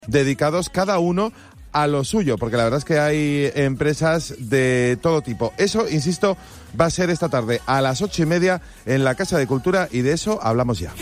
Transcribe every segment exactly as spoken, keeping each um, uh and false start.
dedicados cada uno a lo suyo, porque la verdad es que hay empresas de todo tipo. Eso, insisto, va a ser esta tarde a las ocho y media en la Casa de Cultura y de eso hablamos ya.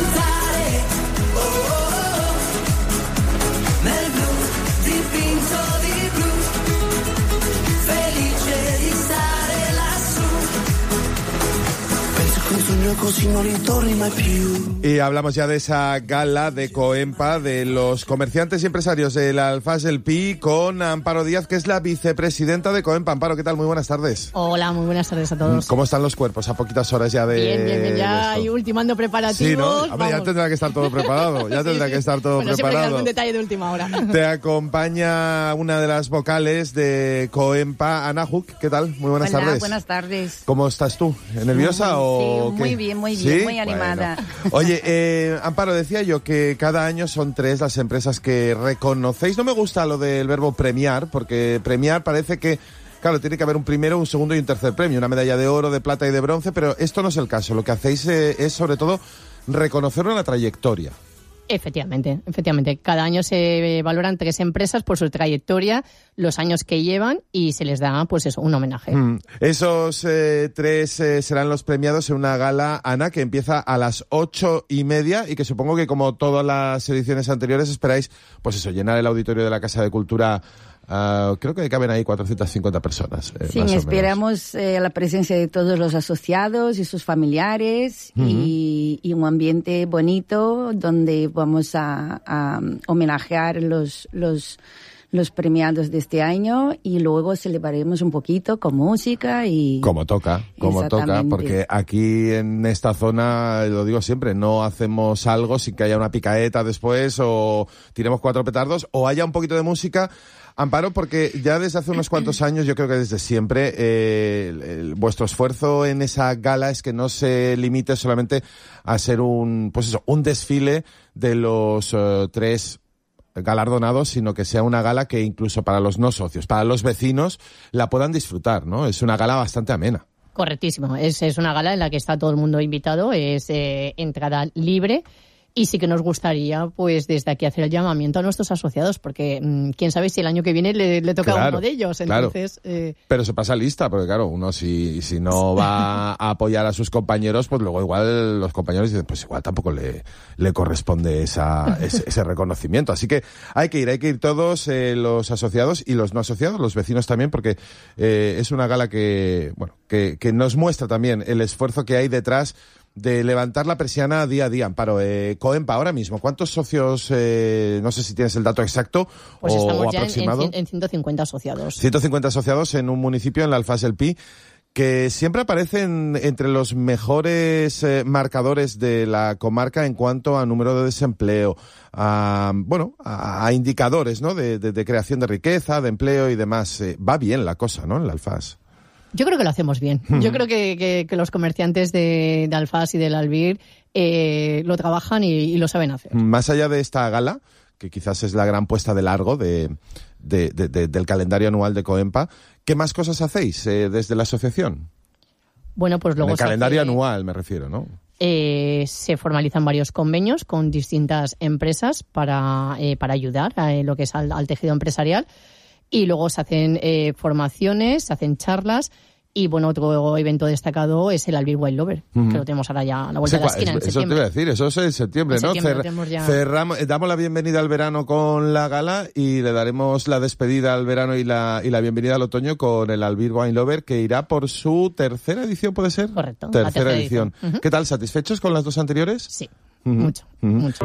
Y hablamos ya de esa gala de Coempa, de los comerciantes y empresarios del Alfás del Pi, con Amparo Díaz, que es la vicepresidenta de Coempa. Amparo, ¿qué tal? Muy buenas tardes. Hola, muy buenas tardes a todos. ¿Cómo están los cuerpos a poquitas horas ya de Bien, bien, bien, ya y ultimando preparativos. Sí, ¿no? Hombre, ya tendrá que estar todo preparado, ya tendrá sí, sí. que estar todo bueno, preparado. Siempre algún detalle de última hora. Te acompaña una de las vocales de Coempa, Ana Hook. ¿Qué tal? Muy buenas Hola, tardes. buenas tardes. ¿Cómo estás tú? ¿Nerviosa sí, o sí, qué? Muy bien, muy bien, ¿Sí? muy animada. Bueno. Oye, eh, Amparo, decía yo que cada año son tres las empresas que reconocéis. No me gusta lo del verbo premiar, porque premiar parece que, claro, tiene que haber un primero, un segundo y un tercer premio, una medalla de oro, de plata y de bronce, pero esto no es el caso. Lo que hacéis eh, es, sobre todo, reconocer una trayectoria. Efectivamente, efectivamente. Cada año se valoran tres empresas por su trayectoria, los años que llevan y se les da, pues eso, un homenaje. Mm. Esos eh, tres eh, serán los premiados en una gala, Ana, que empieza a las ocho y media y que supongo que, como todas las ediciones anteriores, esperáis, pues eso, llenar el auditorio de la Casa de Cultura. Uh, creo que caben ahí cuatrocientas cincuenta personas. Eh, sí, esperamos eh, la presencia de todos los asociados y sus familiares uh-huh. y, y un ambiente bonito donde vamos a, a homenajear los, los, los premiados de este año y luego celebraremos un poquito con música y... Como toca, como toca, porque aquí en esta zona, lo digo siempre, no hacemos algo sin que haya una picaeta después o tiremos cuatro petardos o haya un poquito de música. Amparo, porque ya desde hace unos cuantos años, yo creo que desde siempre, eh, el, el, vuestro esfuerzo en esa gala es que no se limite solamente a ser un, pues eso, un desfile de los uh, tres galardonados, sino que sea una gala que incluso para los no socios, para los vecinos, la puedan disfrutar, ¿no? Es una gala bastante amena. Correctísimo. Es, es una gala en la que está todo el mundo invitado, es eh, entrada libre. Y sí que nos gustaría, pues, desde aquí hacer el llamamiento a nuestros asociados, porque mmm, quién sabe si el año que viene le, le toca claro, a uno de ellos. Entonces, claro. eh... Pero se pasa lista, porque claro, uno si, si no va a apoyar a sus compañeros, pues luego igual los compañeros dicen, pues igual tampoco le, le corresponde esa, ese, ese reconocimiento. Así que hay que ir, hay que ir todos eh, los asociados y los no asociados, los vecinos también, porque eh, es una gala que, bueno, que, que nos muestra también el esfuerzo que hay detrás de levantar la persiana día a día. Amparo, eh, Coempa, ahora mismo, ¿cuántos socios, eh, no sé si tienes el dato exacto pues o estamos ya aproximado? En, en, en ciento cincuenta asociados. ciento cincuenta asociados en un municipio, en el Alfás del Pi, que siempre aparecen entre los mejores eh, marcadores de la comarca en cuanto a número de desempleo, a, bueno, a, a indicadores, ¿no?, de, de, de creación de riqueza, de empleo y demás. Eh, va bien la cosa, ¿no?, en el Alfás. Yo creo que lo hacemos bien. Mm. Yo creo que, que, que los comerciantes de, de Alfás y del Albir eh, lo trabajan y, y lo saben hacer. Más allá de esta gala, que quizás es la gran puesta de largo de, de, de, de, del calendario anual de Coempa, ¿qué más cosas hacéis eh, desde la asociación? Bueno, pues luego... En el calendario hace, anual, me refiero, ¿no? Eh, se formalizan varios convenios con distintas empresas para, eh, para ayudar a eh, lo que es al, al tejido empresarial. Y luego se hacen eh, formaciones, se hacen charlas y, bueno, otro evento destacado es el Albir Wine Lover, uh-huh. que lo tenemos ahora ya a la vuelta de la esquina, en eso septiembre. Eso te iba a decir, eso es en septiembre, en ¿no? septiembre Cer- ya... cerramos, damos la bienvenida al verano con la gala y le daremos la despedida al verano y la, y la bienvenida al otoño con el Albir Wine Lover, que irá por su tercera edición, ¿puede ser? Correcto. Tercera, tercera edición. edición. Uh-huh. ¿Qué tal? ¿Satisfechos con las dos anteriores? Sí, uh-huh. mucho, uh-huh. mucho.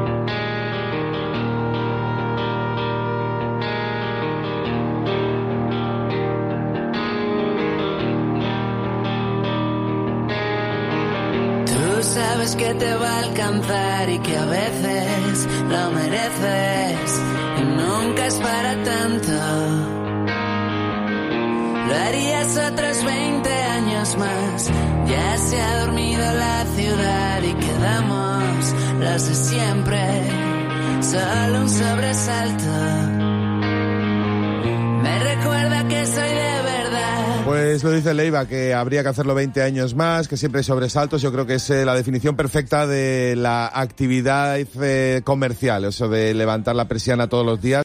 Sabes que te va a alcanzar y que a veces lo mereces y nunca es para tanto. Lo harías otros veinte años más. Ya se ha dormido la ciudad y quedamos los de siempre. Solo un sobresalto me recuerda que soy de verdad. Pues Pues lo dice Leiva, que habría que hacerlo veinte años más, que siempre hay sobresaltos. Yo creo que es eh, la definición perfecta de la actividad eh, comercial, eso de levantar la persiana todos los días.